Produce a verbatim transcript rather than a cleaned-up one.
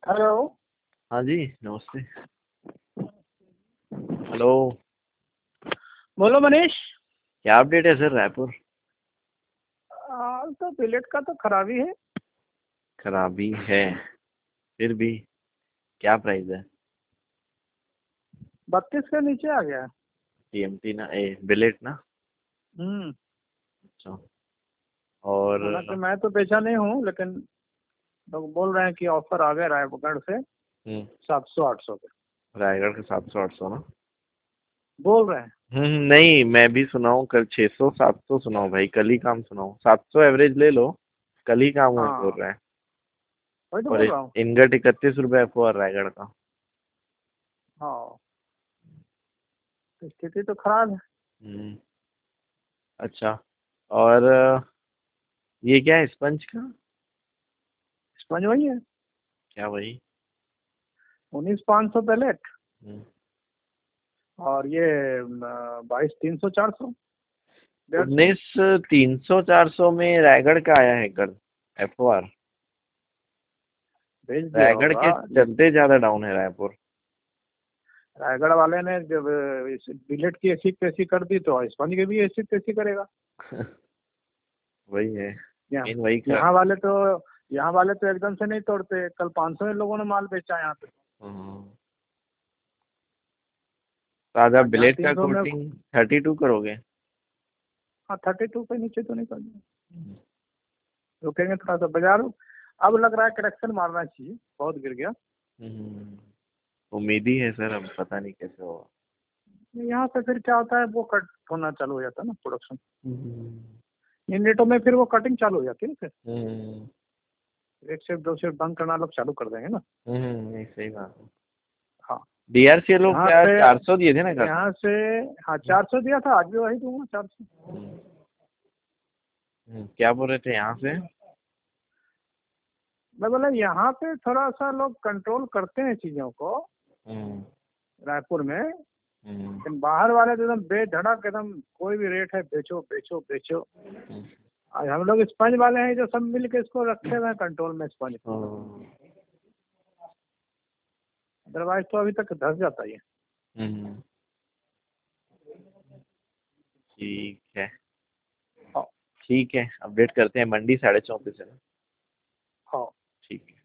Hello. हाँ जी, नमस्ते। Hello. बोलो मनीष। क्या अपडेट है सर रायपुर? हाल तो बिलेट का तो खराबी है। खराबी है, फिर भी क्या प्राइस है? बत्तीस के नीचे आ गया है। टीएमटी ना, ए बिलेट ना? हम्म। अच्छा। और हालांकि मैं तो बेचा नहीं हूँ, लेकिन लोग बोल रहे हैं कि ऑफर आ गया रायगढ़ से हम्म, सात सौ आठ सौ के। रायगढ़ का सात सौ आठ सौ ना? बोल रहे हैं। हम्म हम्म, नहीं मैं भी सुना हूँ, कल छः सौ सात सौ सुना हूँ भाई, कल ही काम सुना हूँ। सात सौ एवरेज ले लो, कल ही काम हुआ बोल हाँ, रहे हैं। वही तो और बोल रहा हूँ। इनगट इकतीस रुपए एफ ओ आर रायगढ़ का। हाँ, तो स्थिति तो खराब है। हम्म। अच्छा। और अ, ये क्या है स्पंज का? समझ वही है। क्या वही? उन्नीस पाँच सौ पैलेट। हम्म। और ये बाईस तीन सौ चार सौ डेढ़ सौ। उन्नीस तीन सौ चार सौ में रायगढ़ का आया है कल एफ ओ आर। भेज दिया रायगढ़ होगा। के चलते ज्यादा डाउन है रायपुर। रायगढ़ वाले ने जब इस बिलेट की एसी तैसी कर दी तो स्पंज की भी एसी तैसी करेगा। वही है, यहाँ मेन वही कर। यहाँ वाले तो यहाँ वाले तो एकदम से नहीं तोड़ते। कल पाँच सौ लोगों ने माल बेचा यहाँ पे। हम्म। तो आज आप आज यहाँ बिलेट का तीन सौ में। कोटिंग थर्टी टू करोगे? हाँ, थर्टी टू पे नीचे तो नहीं करना। रुकेंगे थोड़ा सा बाजार। अब लग रहा है करेक्शन मारना चाहिए, बहुत गिर गया। हम्म, उम्मीद ही है सर, अब पता नहीं कैसे होगा। यहाँ से फिर क्या होता है, वो कट होना चालू हो जाता है ना प्रोडक्शन। हम्म। इन रेटों में फिर वो कटिंग चालू हो जाती है ना। हम्म। फिर एक शिफ्ट दो शिफ्ट बंद करना लोग चालू कर देंगे ना। हम्म, नहीं सही बात है। हाँ, डीआरसीएल लोग यहाँ क्या पे चार सौ दिए थे ना कल? यहाँ से। हाँ, चार सौ दिया था, आज भी वही दूंगा चार सौ। हम्म। हम्म, क्या बोल रहे थे यहाँ से? मैं बोला यहाँ पे थोड़ा सा लोग कंट्रोल करते हैं चीजों को हम्म। रायपुर में। हम्म। लेकिन बाहर वाले तो एकदम बेधड़क, एकदम कोई भी रेट है बेचो बेचो बेचो। हम्म। आज हम लोग स्पंज वाले हैं जो सब मिल के इसको रखे हुए हैं कंट्रोल में स्पंज। हम्म। अदरवाइज तो अभी तक धस जाता ही है। हम्म, ठीक है। हाँ। ठीक है, अपडेट करते हैं, मंडी साढ़े चौंतीस है ना? हाँ। ठीक है।